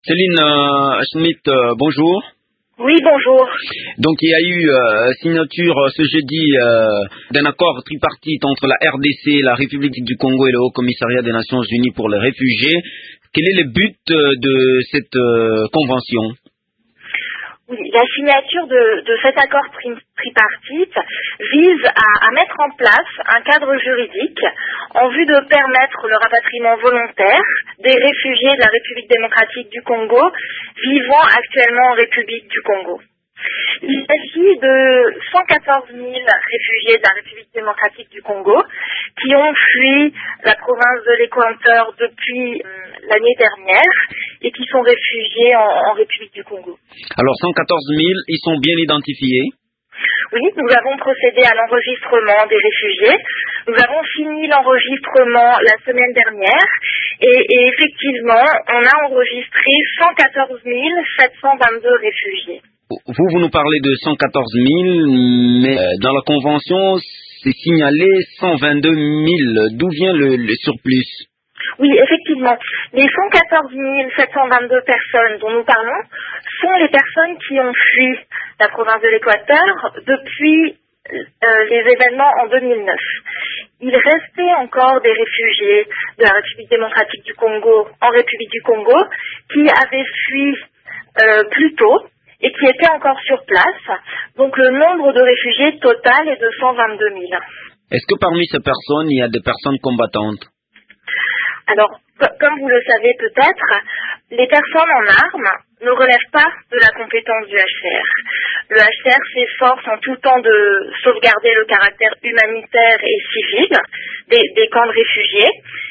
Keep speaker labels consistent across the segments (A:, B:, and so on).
A: Céline Schmitt, bonjour.
B: Oui, bonjour.
A: Donc il y a eu signature ce jeudi d'un accord tripartite entre la RDC, la République du Congo et le Haut Commissariat des Nations Unies pour les réfugiés. Quel est le but de cette convention?
B: Oui, la signature de cet accord tripartite vise à mettre en place un cadre juridique en vue de permettre le rapatriement volontaire des réfugiés de la République démocratique du Congo vivant actuellement en République du Congo. Il s'agit de 114 000 réfugiés de la République démocratique du Congo qui ont fui la province de l'Équateur depuis l'année dernière et qui sont réfugiés en République du Congo.
A: Alors 114 000, ils sont bien identifiés?
B: Oui, nous avons procédé à l'enregistrement des réfugiés. Nous avons fini l'enregistrement la semaine dernière et effectivement, on a enregistré 114 722 réfugiés.
A: Vous nous parlez de 114 000, mais dans la convention, c'est signalé 122 000. D'où vient le surplus?
B: Oui, effectivement. Les 114 722 personnes dont nous parlons sont les personnes qui ont fui la province de l'Équateur depuis les événements en 2009. Il restait encore des réfugiés de la République démocratique du Congo en République du Congo qui avaient fui plus tôt et qui étaient encore sur place. Donc le nombre de réfugiés total est de 122 000.
A: Est-ce que parmi ces personnes, il y a des personnes combattantes?
B: Alors, comme vous le savez peut-être, les personnes en armes ne relèvent pas de la compétence du HCR. Le HCR s'efforce en tout temps de sauvegarder le caractère humanitaire et civil des camps de réfugiés.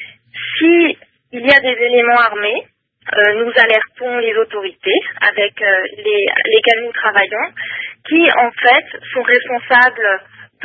B: S'il y a des éléments armés, nous alertons les autorités avec lesquelles nous travaillons, qui en fait sont responsables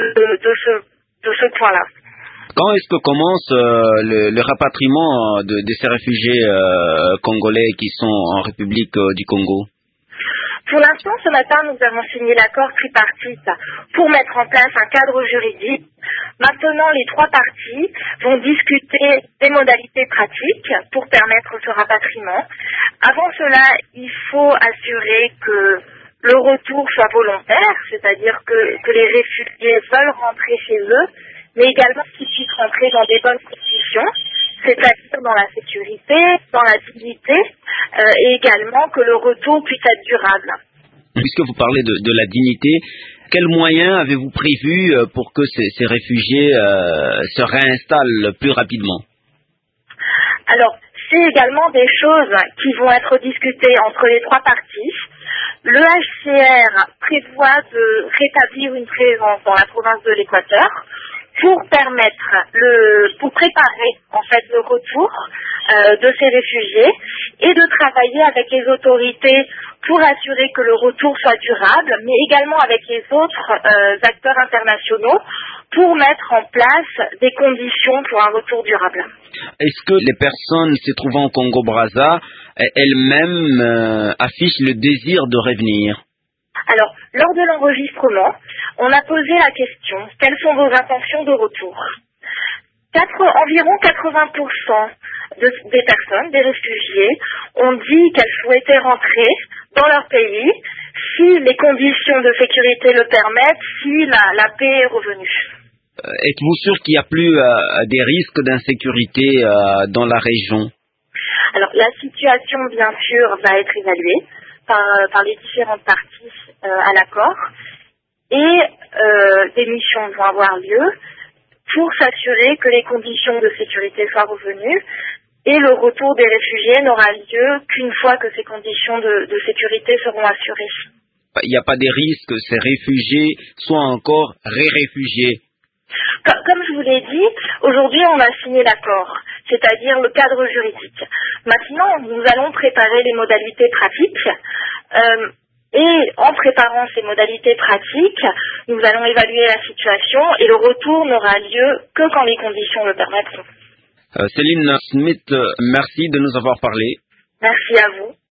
B: de ce point-là.
A: Quand est-ce que commence le rapatriement de ces réfugiés congolais qui sont en République du Congo?
B: Pour l'instant, ce matin, nous avons signé l'accord tripartite pour mettre en place un cadre juridique. Maintenant, les trois parties vont discuter des modalités pratiques pour permettre ce rapatriement. Avant cela, il faut assurer que le retour soit volontaire, c'est-à-dire que les réfugiés veulent rentrer chez eux, mais également qu'ils puissent rentrer dans des bonnes conditions, c'est-à-dire dans la sécurité, dans la dignité, et également que le retour puisse être durable.
A: Puisque vous parlez de la dignité, quels moyens avez-vous prévus pour que ces réfugiés se réinstallent plus rapidement?
B: Alors, c'est également des choses qui vont être discutées entre les trois parties. Le HCR prévoit de rétablir une présence dans la province de l'Équateur pour préparer en fait le retour de ces réfugiés et de travailler avec les autorités pour assurer que le retour soit durable, mais également avec les autres acteurs internationaux pour mettre en place des conditions pour un retour durable.
A: Est-ce que les personnes se trouvant au Congo-Brazza elles-mêmes affichent le désir de revenir?
B: Alors, lors de l'enregistrement, on a posé la question, quelles sont vos intentions de retour? Environ 80% des personnes, des réfugiés, ont dit qu'elles souhaitaient rentrer dans leur pays si les conditions de sécurité le permettent, si la paix est revenue.
A: Êtes-vous sûr qu'il n'y a plus des risques d'insécurité dans la région?
B: Alors, la situation, bien sûr, va être évaluée par les différentes parties à l'accord et des missions vont avoir lieu pour s'assurer que les conditions de sécurité soient revenues et le retour des réfugiés n'aura lieu qu'une fois que ces conditions de sécurité seront assurées.
A: Il n'y a pas de risque que ces réfugiés soient encore réfugiés?
B: Comme je vous l'ai dit, aujourd'hui on a signé l'accord, c'est-à-dire le cadre juridique. Maintenant, nous allons préparer les modalités pratiques et en préparant ces modalités pratiques, nous allons évaluer la situation et le retour n'aura lieu que quand les conditions le permettront.
A: Céline Schmitt, merci de nous avoir parlé.
B: Merci à vous.